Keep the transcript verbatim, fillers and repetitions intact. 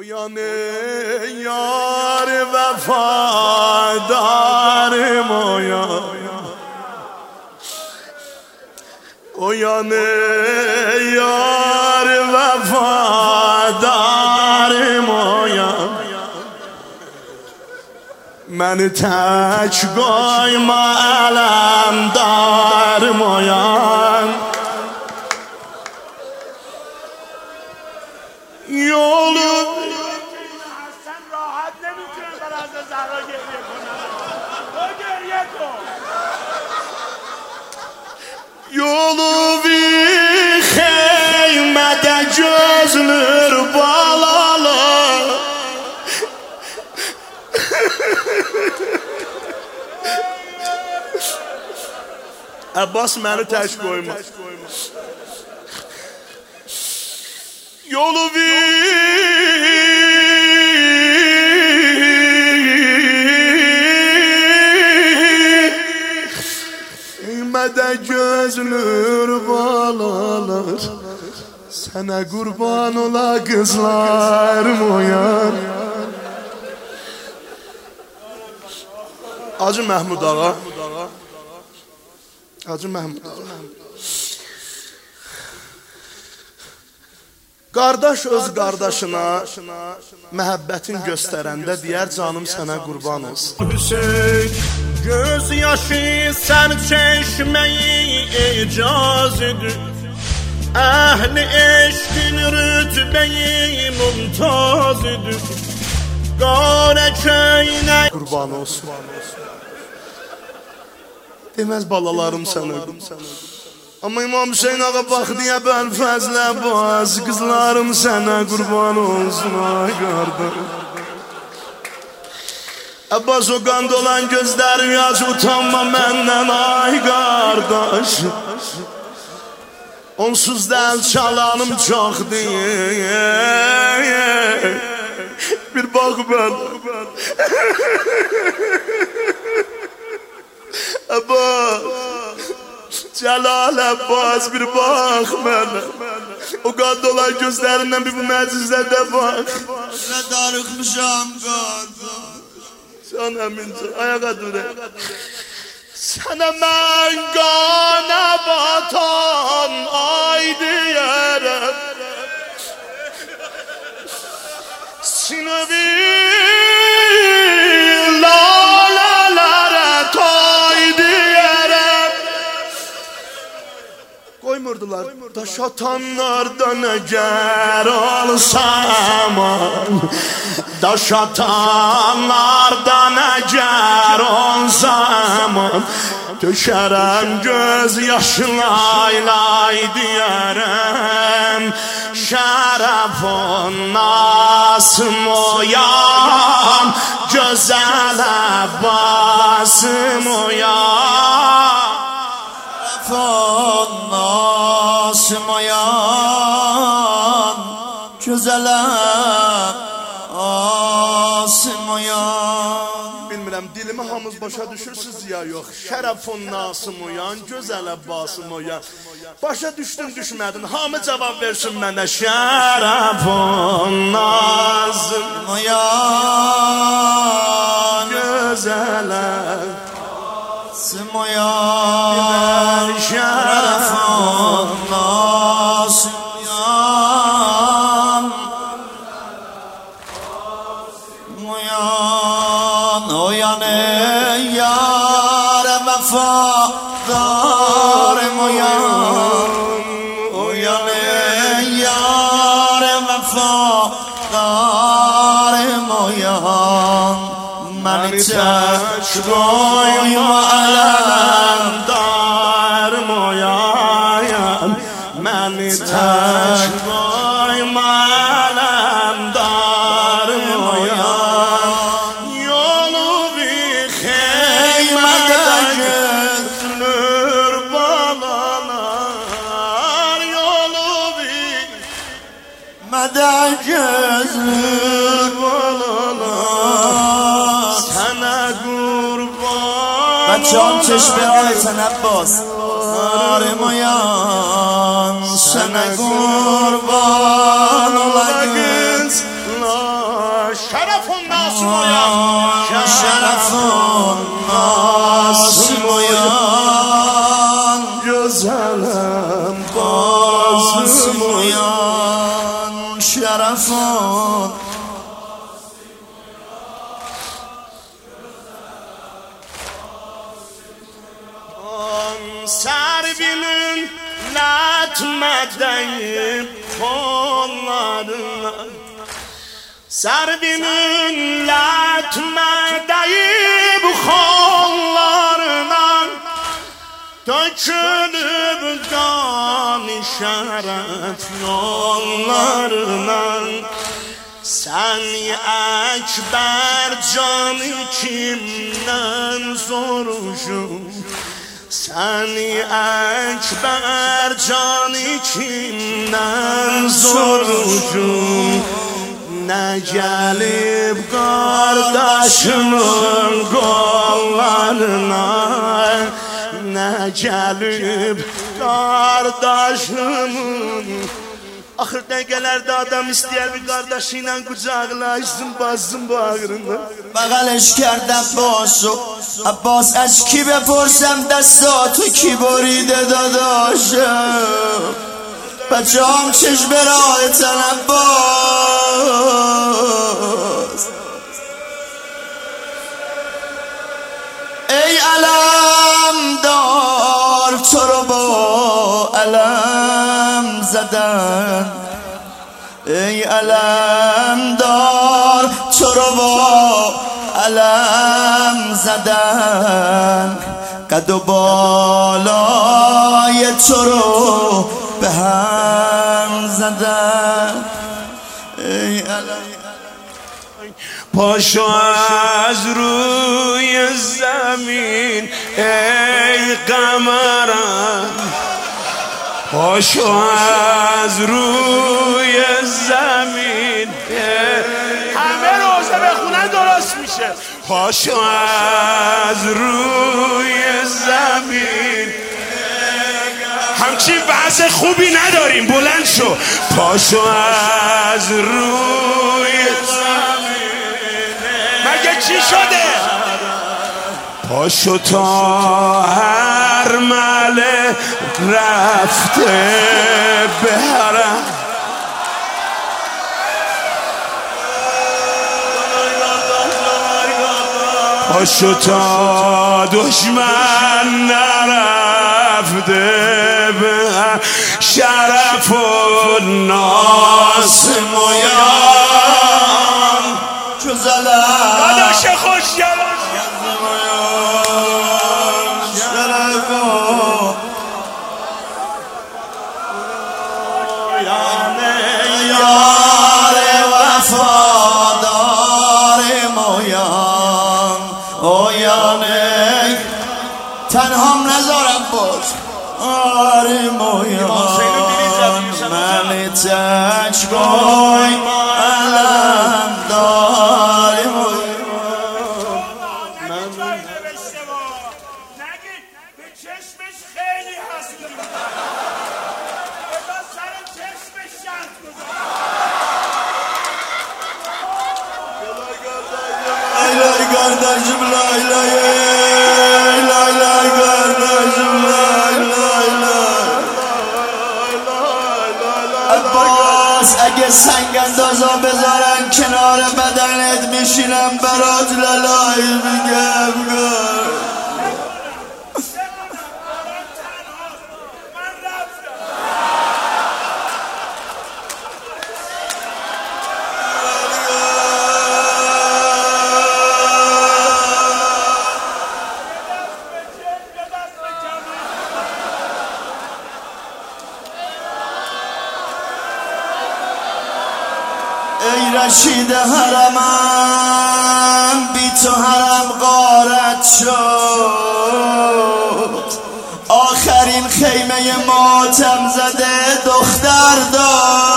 Uyan ey yar vefadarım uyan. Uyan ey yar vefadarım uyan. Məni tək qoyma ələmdarım uyan. Yolu sen rahat nemiyorsun biraz da zahra geriye konan. O geriye koy. Yolu bir xeymede gözlür balalı. Abbas məni tək qoyma. Yolu bilmede gözlür balalar. Sana kurban ola kızlarım uyan. Hacı Məhmud ağa. Hacı Məhmud ağa. Qardaş öz qardaşına məhəbbətin göstərəndə deyər canım sənə qurban olsun. Hüseyn göz yaşı sən çeşməyi icaz edir. Əhli eşqin rütbəyi mümtaz edir. Qara köynə qurban olsun. Deməz balalarım sənə qurban. Ama İmam Hüseyin ağa bak diye ben fazla boğaz. Kızlarım sana kurban olsun ay kardeş. Abbas o kan dolan gözlerim yaş utanma menden ay kardeş. Onsuz del çalanım çok değil. Bir bak ben. Abbas Celal Abbas bir bak mənə. O qan dolan gözlərindən bir bu məcizədə bak. Nə darıxmışam qardaş. Can əmincə, ayağa durə. Sənə mən qana batan ay deyərəm. Sinəvi lalalərə toy deyərəm. Koymurdular. Daş atanlardan əgər olsam, daş atanlardan əgər olsam, tökərəm göz yaşına lay deyərəm. Şərəfun nasım oyan, gözəl Abbasım oyan. Şərəfun nasım oyan, gözəl Abbasım oyan. Bilmirəm, dilimi hamız başa düşürsünüz ya yox. Şərəfun nasım oyan, gözəl Abbasım oyan. Başa düşdün, düşmədin, hamı cavab versin mənə. Şərəfun nasım oyan, gözəl Abbasım oyan. Şərəfun nasım oyan, Oyan, oyan ey yar vefadarım uyan. Uyan ey yar vefadarım uyan. Məni tək qoyma ələmdarım uyan. Məni tək qoyma ələmdarım uyan. Yolu bir xeymədə gözlür balalar. Yolu bir mədə gözlür balalar. Sənə qurban Ben can çeşme aysen Abbas Narım uyan Sana kurban ola kız شرف الناس مویان شرف الناس مویان گزلم باز مویان شرف Servimin latmədəyim kollarına Servimin latmədəyim kollarına Dökülüb qan şərəf yollarına Sən əkbər canı kimdən soruşum Səni əkbər canı kimdən soruşum Nə gəlib qardaşımın qollarına Nə gəlib qardaşımın Axır dəqiqələrdə adam istəyər bir qardaşı ilə qucaqlaşsın, bassın bağrına بغلش کردم باشو عباس از کی بپرسم دستاتو کی بریده داداشم بچه هم چشم راهتن عباس ای علم دار تو رو با علم زدن ای علم دار تو رو با علم زدن قد و بالای تو رو به هم زدن ای علم پاشو از روی زمین ای قمرم پاشو از روی زمین همه روزه بخونن درست میشه پاشو از روی زمین همچین وضع خوبی نداریم بلند شو پاشو از روی زمین مگه چی شده؟ پاشو تا هر مله رفته به حرم پاشو تا دشمن نرفته به شرف الناس مویان چو زلم داداش خوشگل یار وفادار مویان اویانه تنهام نذارم باز آره مویان من تک بای علم دار مویان نگید به چشمش خیلی حسودی بذار سر چشمش شرط لای لای گردشم لای لای لای لای گردشم لای لای لای عباس اگه سنگ اندازا بذارن کنار بدنت میشینم برات لالای میگم گر ای رشید حرمم بی تو حرم غارت شد آخرین خیمه ماتم زده دختر دار